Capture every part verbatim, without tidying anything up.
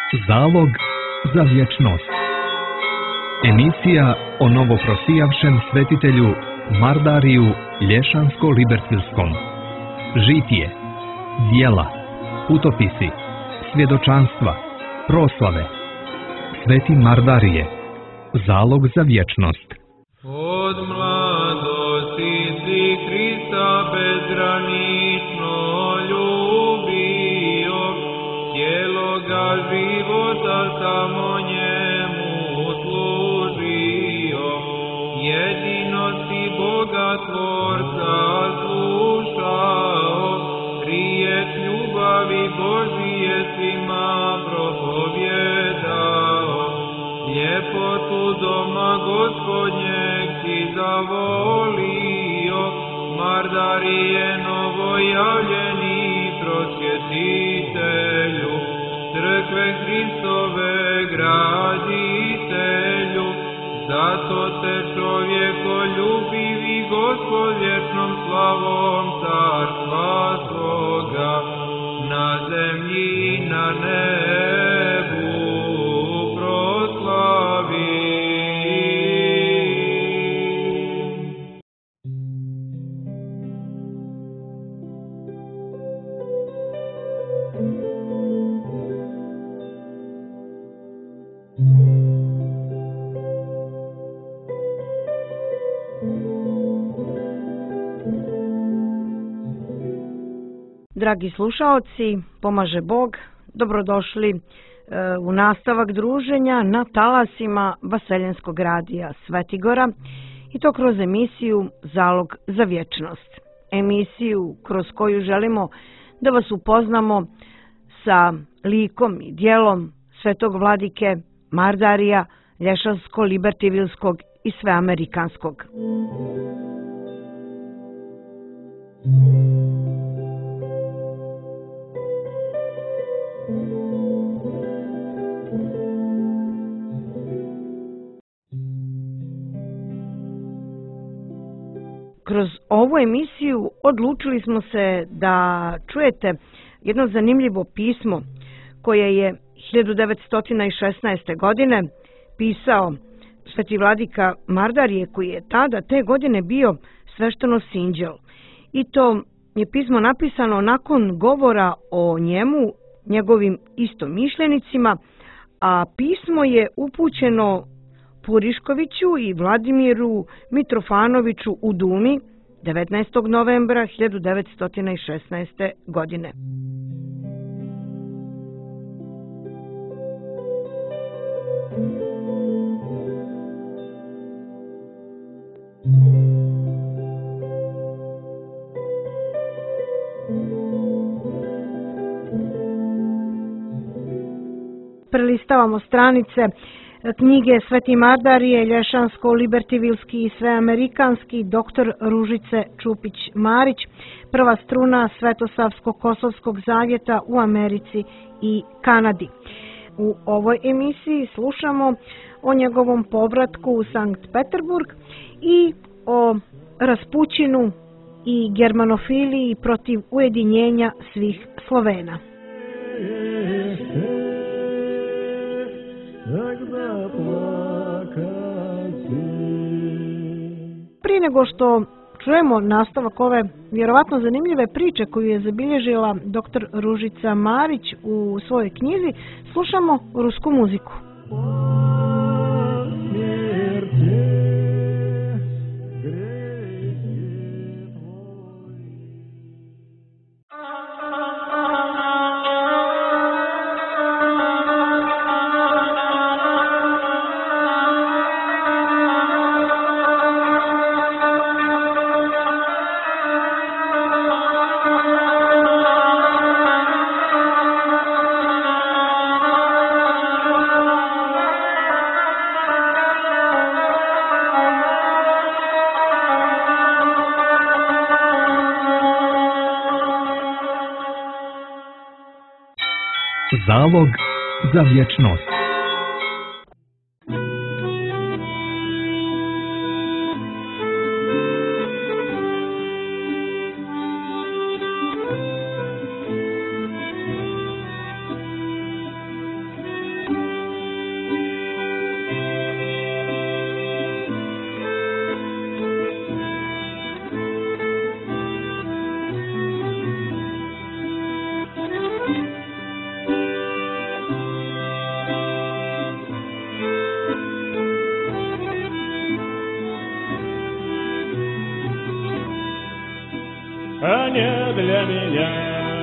Zalog za vječnost. Emisija o novoprosijavšem svetitelju Mardariju Lješansko-Libertilskom. Žitije, djela, putopisi, svjedočanstva, proslave. Sveti Mardarije, zalog za vječnost. Od mladosti si Hrista bezgranično ljubio, cijeloga života samo njemu služio. Jedino si Boga Tvorca slušao, riječ ljubavi Božije svima propovjedao. Ljepotu doma Gospodnjeg si zavolio, Mardarije novojavljeni prosvjetitelju, crkve Hristove graditelju. Zato te čovjekoljubivi Gospod vječnom slavom carstva svoga na zemlji i na nebu proslavi. Dragi slušaoci, pomaže Bog, dobrodošli e, u nastavak druženja na talasima Vaseljenskog radija Svetigora i to kroz emisiju Zalog za vječnost. Emisiju kroz koju želimo da vas upoznamo sa likom i djelom svetog vladike Mardarija Lješansko-Libertilskog i Sveamerikanskog. Kroz ovu emisiju odlučili smo se da čujete jedno zanimljivo pismo koje je hiljadu devetsto šesnaeste. godine pisao sveti vladika Mardarije, koji je tada te godine bio sveštenosinđel. I to je pismo napisano nakon govora o njemu, njegovim istomišljenicima, a pismo je upućeno Puriškoviću i Vladimiru Mitrofanoviću u Dumi devetnaestog novembra hiljadu devetsto šesnaeste. godine. Prelistavamo stranice knjige Sveti Mardarije Lješansko-Libertilski i Sveamerikanski, doktor Ružice Čupić-Marić, prva struna Svetosavsko-Kosovskog zavjeta u Americi i Kanadi. U ovoj emisiji slušamo o njegovom povratku u Sankt Peterburg i o Raspućinu i germanofiliji protiv ujedinjenja svih Slovena. Prije nego što čujemo nastavak ove vjerovatno zanimljive priče koju je zabilježila doktor Ružica Marić u svojoj knjizi, slušamo rusku muziku. Zalog za vječnost. для меня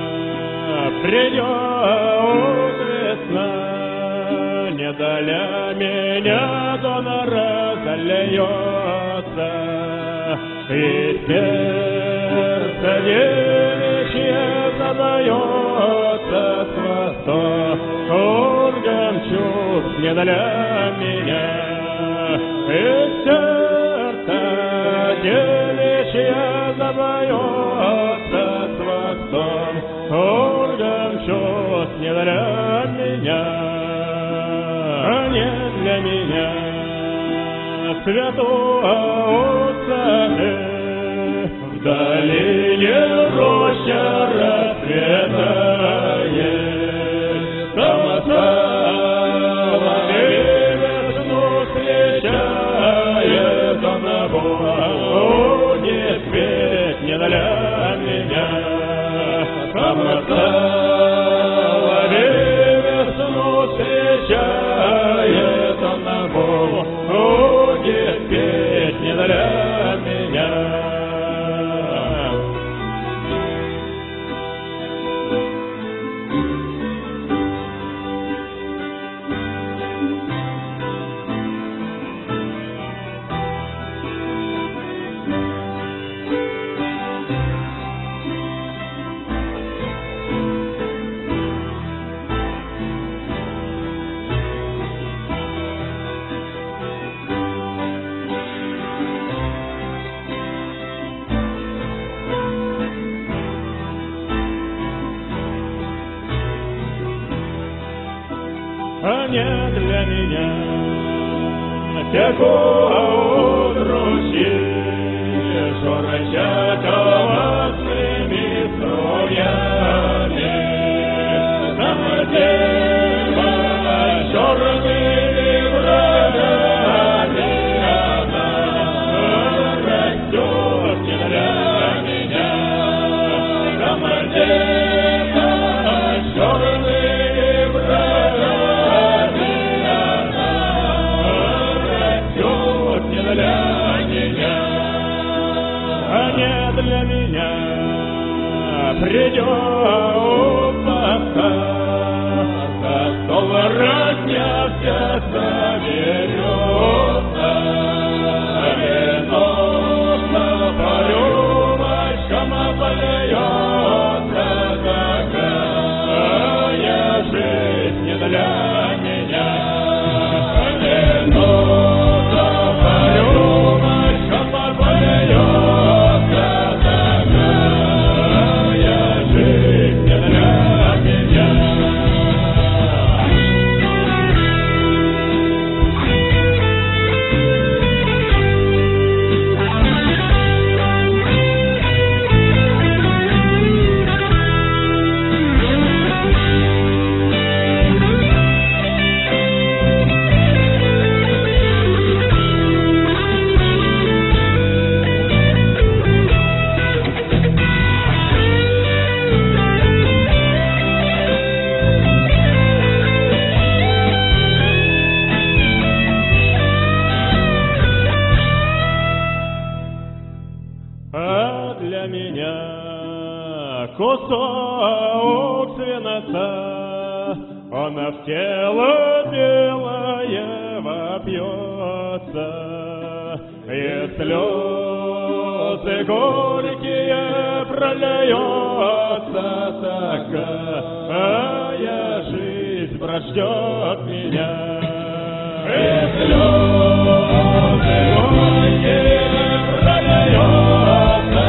придет весна, не для меня дона разольется, и сердце девичье задается с восторгом чувств не для меня, и сердце девичье задается с восторгом чувств не для меня, не для меня святого отца в долине роща расцветает, там слава весну встречает, он будет петь не для меня, там слава весну встречает, он будет петь не для меня. А не для меня такого утручи, шороча колосными струями, самодельно черными бровями она растет не для меня, самодельно черными бровями. Для меня, а не для меня придет пока, за стол разнялся, соберется, вино по рюмочкам польется, такая жизнь не для меня. Вино кусок свинца, он в тело белое вопьется, и слезы горькие прольется, такая жизнь прождет меня. И слезы горькие прольется,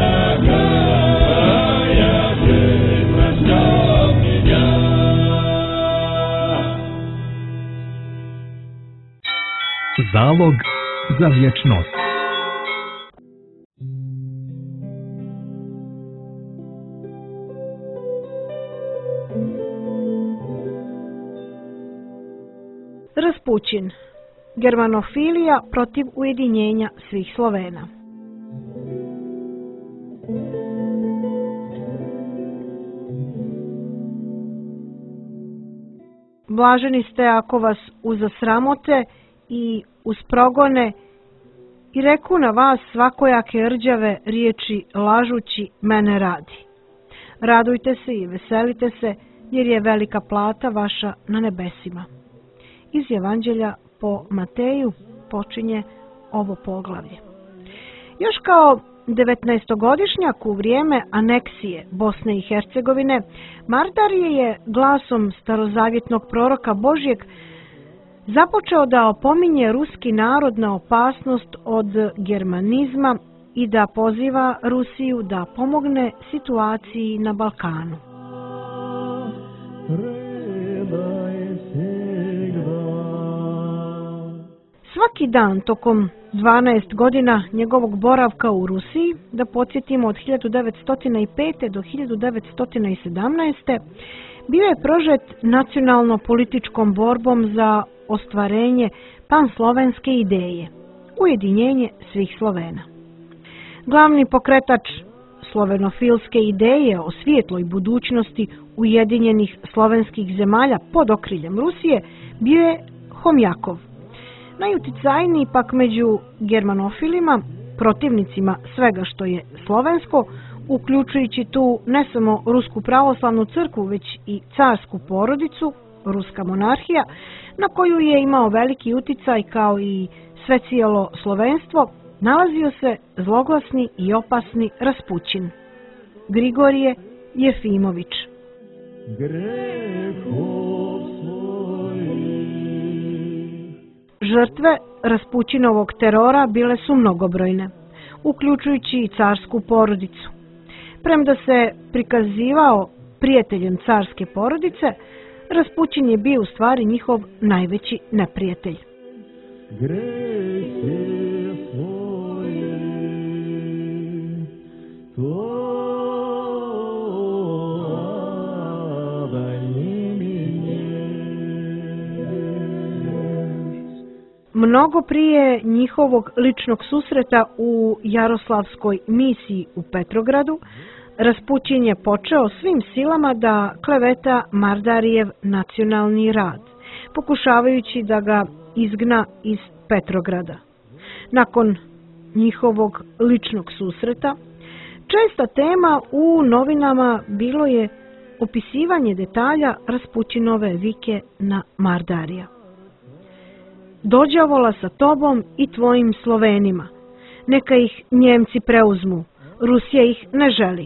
Zalog za vječnost. Raspućin. Germanofilija protiv ujedinjenja svih Slovena. Blaženi ste ako vas uzasramote i usprogone i reku na vas svakojake rđave riječi lažući mene radi. Radujte se i veselite se, jer je velika plata vaša na nebesima. Iz Evanđelja po Mateju počinje ovo poglavlje. Još kao devetnaestogodišnjak u vrijeme aneksije Bosne i Hercegovine, Mardarije je glasom starozavjetnog proroka Božjeg započeo da opominje ruski narod na opasnost od germanizma i da poziva Rusiju da pomogne situaciji na Balkanu. Svaki dan tokom dvanaest godina njegovog boravka u Rusiji, da podsjetimo od hiljadu devetsto pete do hiljadu devetsto sedamnaeste. bio je prožet nacionalno-političkom borbom za ostvarenje panslovenske ideje, ujedinjenje svih Slovena. Glavni pokretač slovenofilske ideje o svijetloj budućnosti ujedinjenih slovenskih zemalja pod okriljem Rusije bio je Homjakov. Najuticajniji pak među germanofilima, protivnicima svega što je slovensko, uključujući tu ne samo Rusku pravoslavnu crkvu, već i carsku porodicu, ruska monarhija, na koju je imao veliki uticaj kao i sve cijelo slovenstvo, nalazio se zloglasni i opasni Raspućin, Grigorije Jefimović. Žrtve Raspućinovog terora bile su mnogobrojne, uključujući i carsku porodicu. Premda se prikazivao prijateljem carske porodice, Raspućin je bio u stvari njihov najveći neprijatelj. Mnogo prije njihovog ličnog susreta u Jaroslavskoj misiji u Petrogradu, Raspućin je počeo svim silama da kleveta Mardarijev nacionalni rad, pokušavajući da ga izgna iz Petrograda. Nakon njihovog ličnog susreta, česta tema u novinama bilo je opisivanje detalja Raspućinove vike na Mardarija. Dođavola sa tobom i tvojim Slovenima. Neka ih Njemci preuzmu. Rusija ih ne želi.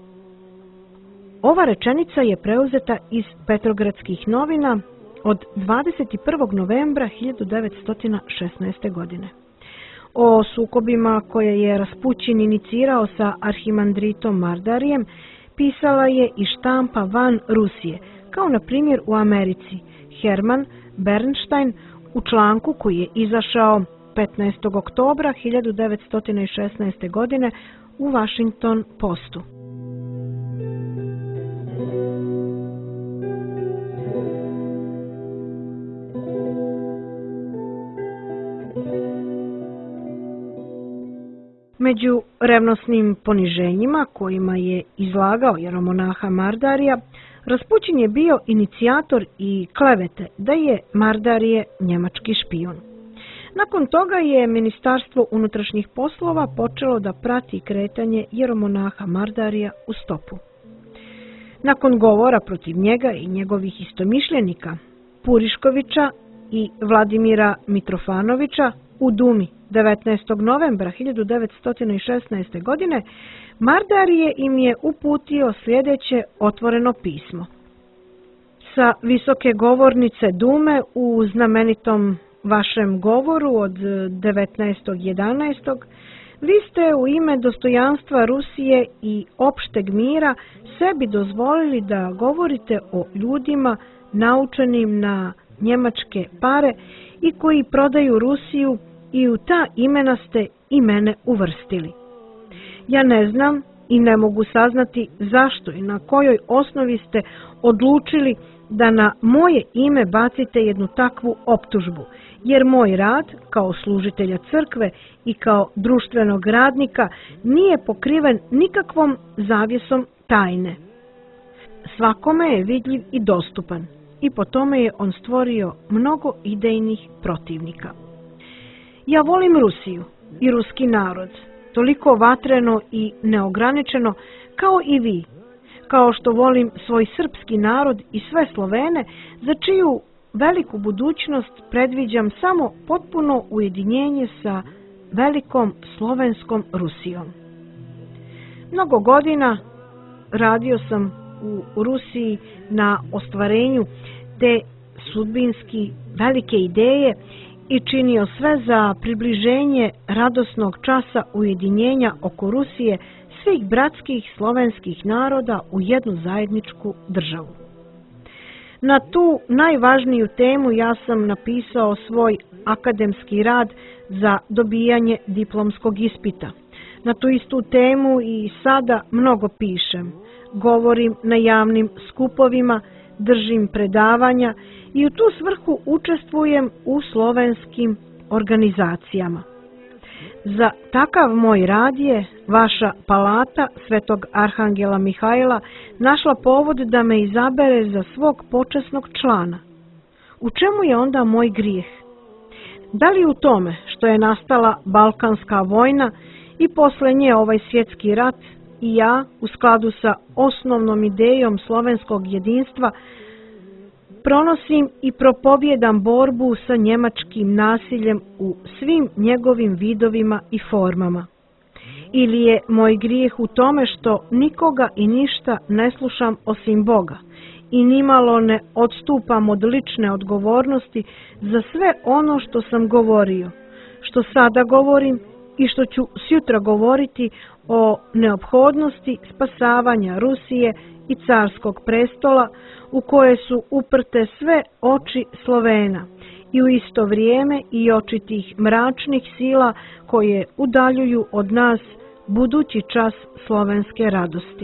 Ova rečenica je preuzeta iz Petrogradskih novina od dvadeset prvog novembra hiljadu devetsto šesnaeste. godine. O sukobima koje je Raspućin inicirao sa arhimandritom Mardarijem pisala je i štampa van Rusije, kao na primjer u Americi Herman Bernstein u članku koji je izašao petnaestog oktobra hiljadu devetsto šesnaeste. godine u Washington Postu. Među revnosnim poniženjima kojima je izlagao jeromonaha Mardarija, Raspućin je bio inicijator i klevete da je Mardarije njemački špijun. Nakon toga je Ministarstvo unutrašnjih poslova počelo da prati kretanje jeromonaha Mardarija u stopu. Nakon govora protiv njega i njegovih istomišljenika, Puriškovića i Vladimira Mitrofanovića u Dumi devetnaestog novembra hiljadu devetsto šesnaeste. godine, Mardarije im je uputio sljedeće otvoreno pismo. Sa visoke govornice Dume u znamenitom vašem govoru od devetnaestog jedanaestog vi ste u ime dostojanstva Rusije i opšteg mira sebi dozvolili da govorite o ljudima naučenim na njemačke pare i koji prodaju Rusiju, i u ta imena ste i mene uvrstili. Ja ne znam i ne mogu saznati zašto i na kojoj osnovi ste odlučili da na moje ime bacite jednu takvu optužbu, jer moj rad kao služitelja crkve i kao društvenog radnika nije pokriven nikakvom zavjesom tajne. Svakome je vidljiv i dostupan i po tome je on stvorio mnogo idejnih protivnika. Ja volim Rusiju i ruski narod, toliko vatreno i neograničeno kao i vi, kao što volim svoj srpski narod i sve Slovene, za čiju veliku budućnost predviđam samo potpuno ujedinjenje sa velikom slovenskom Rusijom. Mnogo godina radio sam u Rusiji na ostvarenju te sudbinski velike ideje i činio sve za približenje radosnog časa ujedinjenja oko Rusije svih bratskih slovenskih naroda u jednu zajedničku državu. Na tu najvažniju temu ja sam napisao svoj akademski rad za dobijanje diplomskog ispita. Na tu istu temu i sada mnogo pišem, govorim na javnim skupovima, držim predavanja i u tu svrhu učestvujem u slovenskim organizacijama. Za takav moj rad je vaša palata Svetog Arhangela Mihajla našla povod da me izabere za svog počasnog člana. U čemu je onda moj grijeh? Da li u tome što je nastala Balkanska vojna i posle nje ovaj svjetski rat i ja, u skladu sa osnovnom idejom slovenskog jedinstva, pronosim i propovjedam borbu sa njemačkim nasiljem u svim njegovim vidovima i formama? Ili je moj grijeh u tome što nikoga i ništa ne slušam osim Boga i nimalo ne odstupam od lične odgovornosti za sve ono što sam govorio, što sada govorim i što ću sjutra govoriti o neophodnosti spasavanja Rusije i carskog prestola u koje su uprte sve oči Slovena i u isto vrijeme i oči tih mračnih sila koje udaljuju od nas budući čas slovenske radosti.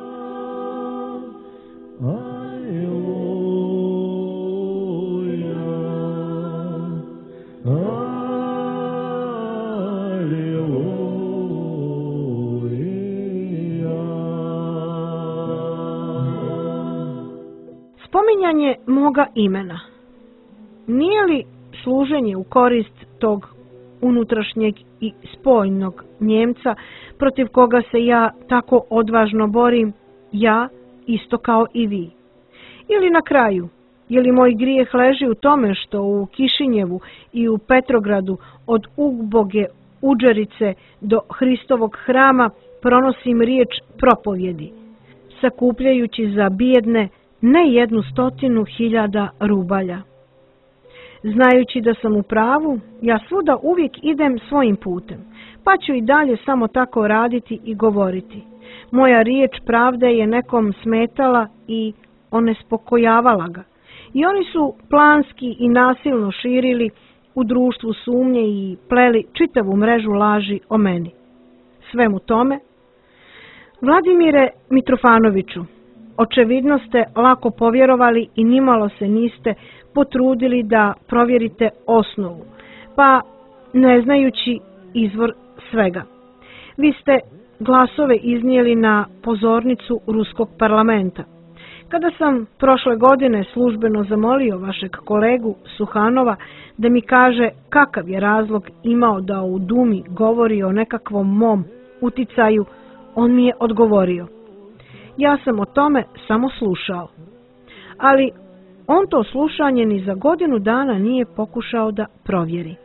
Spominjanje moga imena. Nije li služenje u korist tog unutrašnjeg i spoljnog Njemca protiv koga se ja tako odvažno borim, ja isto kao i vi? Ili na kraju, je li moj grijeh leži u tome što u Kišinjevu i u Petrogradu od uboge Udžerice do Hristovog hrama pronosim riječ propovjedi, sakupljajući za bijedne ne jednu stotinu hiljada rubalja? Znajući da sam u pravu, ja svuda uvijek idem svojim putem, pa ću i dalje samo tako raditi i govoriti. Moja riječ pravde je nekom smetala i onespokojavala ga. I oni su planski i nasilno širili u društvu sumnje i pleli čitavu mrežu laži o meni. Svemu tome, Vladimire Mitrofanoviću, očevidno ste lako povjerovali i nimalo se niste potrudili da provjerite osnovu, pa ne znajući izvor svega. Vi ste glasove iznijeli na pozornicu Ruskog parlamenta. Kada sam prošle godine službeno zamolio vašeg kolegu Suhanova da mi kaže kakav je razlog imao da u Dumi govori o nekakvom mom uticaju, on mi je odgovorio: ja sam o tome samo slušao. Ali on to slušanje ni za godinu dana nije pokušao da provjeri.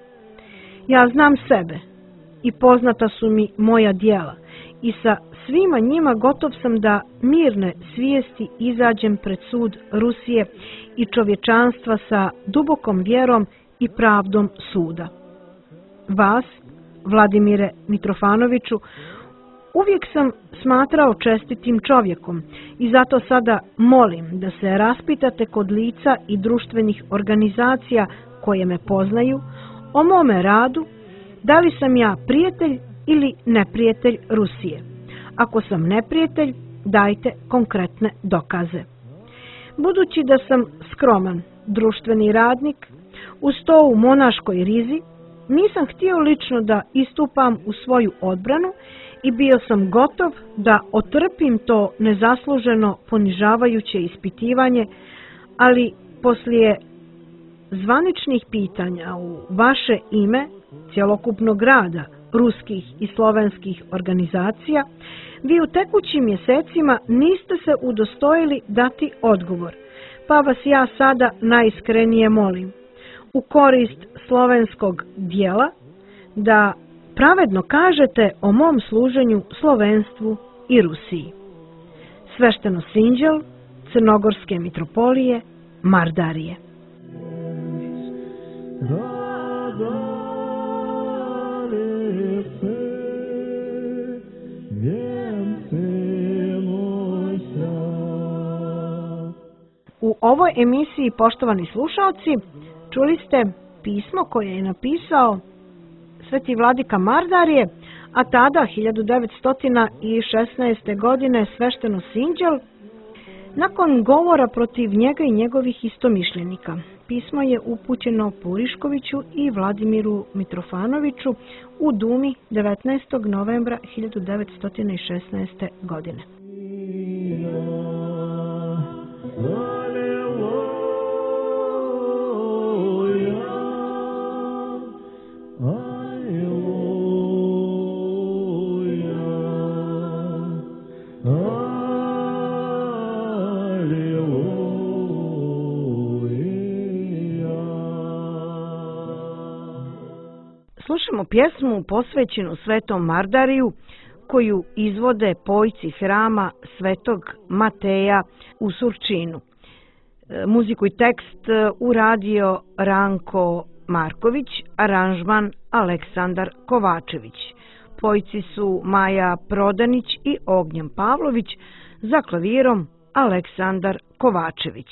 Ja znam sebe i poznata su mi moja djela i sa svima njima gotov sam da mirne svijesti izađem pred sud Rusije i čovječanstva sa dubokom vjerom i pravdom suda. Vas, Vladimire Mitrofanoviću, uvijek sam smatrao čestitim čovjekom i zato sada molim da se raspitate kod lica i društvenih organizacija koje me poznaju o mome radu, da li sam ja prijatelj ili neprijatelj Rusije. Ako sam neprijatelj, dajte konkretne dokaze. Budući da sam skroman društveni radnik, uz to u monaškoj rizi, nisam htio lično da istupam u svoju odbranu i bio sam gotov da otrpim to nezasluženo ponižavajuće ispitivanje, ali poslije zvaničnih pitanja u vaše ime, cjelokupnog rada ruskih i slovenskih organizacija, vi u tekućim mjesecima niste se udostojili dati odgovor, pa vas ja sada najiskrenije molim, u korist slovenskog dijela, da pravedno kažete o mom služenju slovenstvu i Rusiji. Svešteno sinđel Crnogorske mitropolije Mardarije. U ovoj emisiji, poštovani slušalci, čuli ste pismo koje je napisao Sveti vladika Mardarije, a tada hiljadu devetsto šesnaeste. godine svešteno sinđel, nakon govora protiv njega i njegovih istomišljenika. Pismo je upućeno Puriškoviću i Vladimiru Mitrofanoviću u Dumi devetnaestog novembra hiljadu devetsto šesnaeste. godine. Slušamo pjesmu posvećenu Svetom Mardariju koju izvode pojci hrama Svetog Mateja u Surčinu. Muziku i tekst uradio Ranko Marković, aranžman Aleksandar Kovačević. Pojci su Maja Prodanić i Ognjen Pavlović, za klavirom Aleksandar Kovačević.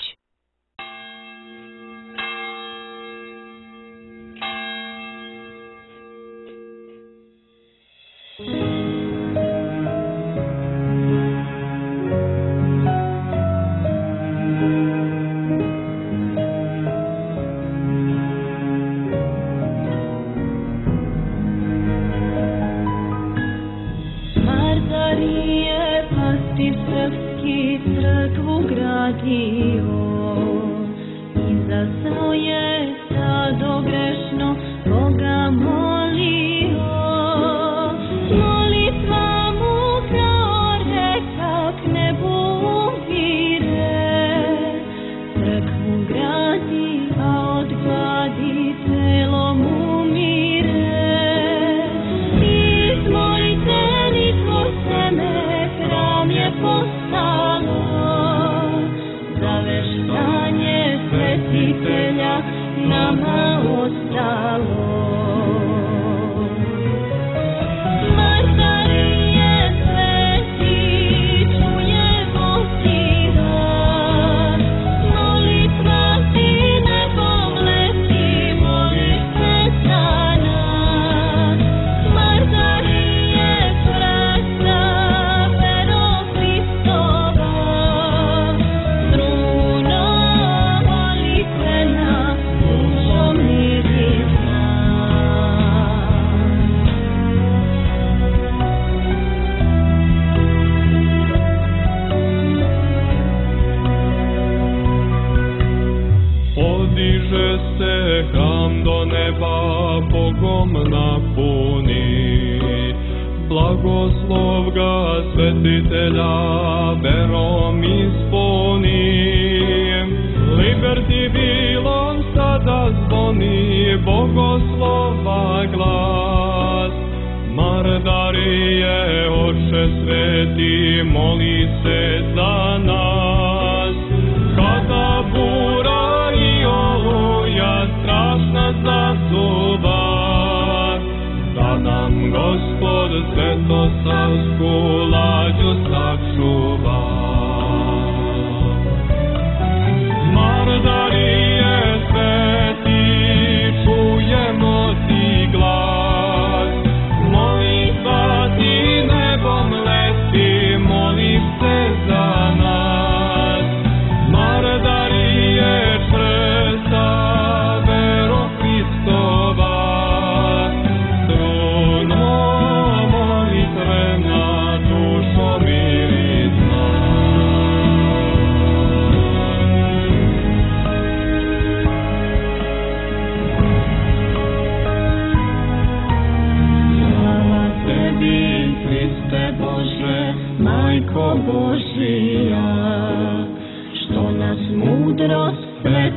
Trena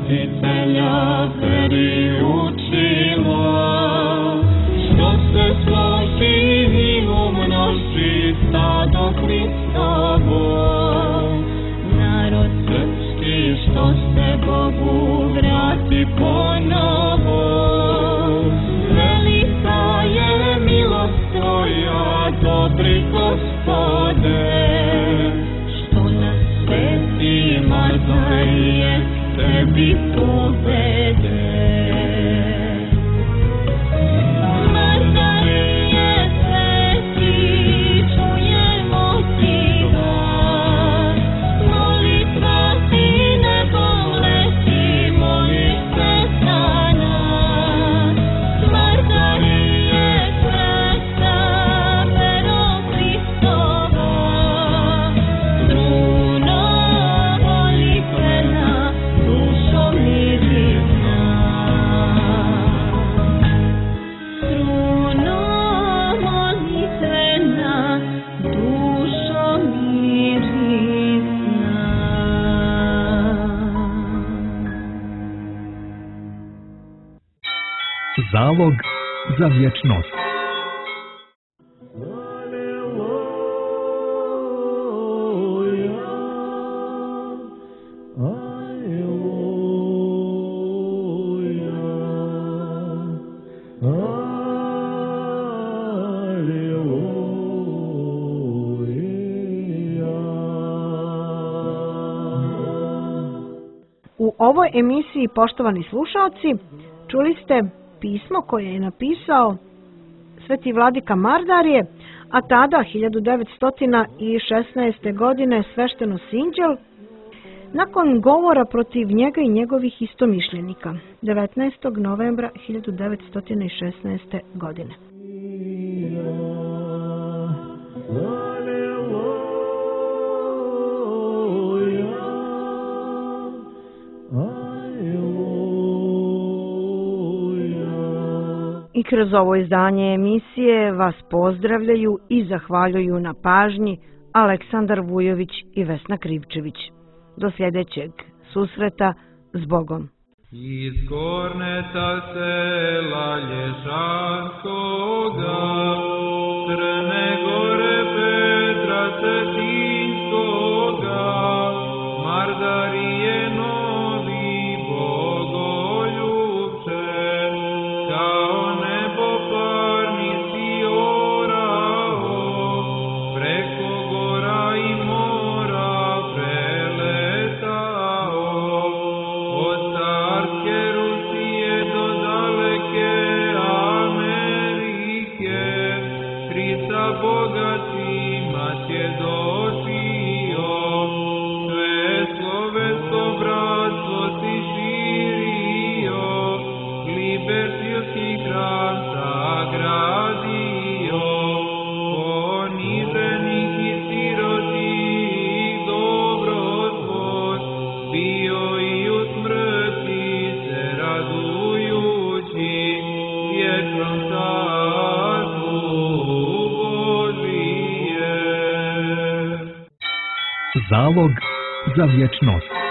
Spasitelja veri učila, što se složi i umnoži stado Hristovo. Narod srpski što se Bogu vrati ponovo, velika je milost tvoja, dobri Gospode, što nas sveti Mardarije tebi povede. Mardarije sveti, čujemo ti glas, molitva ti nebom leti, moli se za nas. Mardarije sveta, vero Hristova, struno molitvena, dušo mirina. Struno molitvena, dušo mirina. Zalog za vječnost. U ovoj emisiji, poštovani slušalci, čuli ste pismo koje je napisao sveti vladika Mardarije, a tada hiljadu devetsto šesnaeste. godine svešteno Sinđel, nakon govora protiv njega i njegovih istomišljenika, devetnaestog novembra hiljadu devetsto šesnaeste. godine. I kroz ovo izdanje emisije vas pozdravljaju i zahvaljuju na pažnji Aleksandar Vujović i Vesna Krivčević. Do sljedećeg susreta, s Bogom. Iz Korneta sela Lješanskoga, Crne Gore Petra Cetinskoga, Mardarije novi Bogoljubče, kao nebo parni si orao, preko gora i mora preletao, od carske Rusije do daleke Amerike, Hrista Boga svima svjedočio, sve slovensko bratstvo si širio, libertijski hram sagradio, poniženih i sirotih dobrotvor, bio i u smrti se radujući, vječnom carstvu Božije. Zalog za vječnost.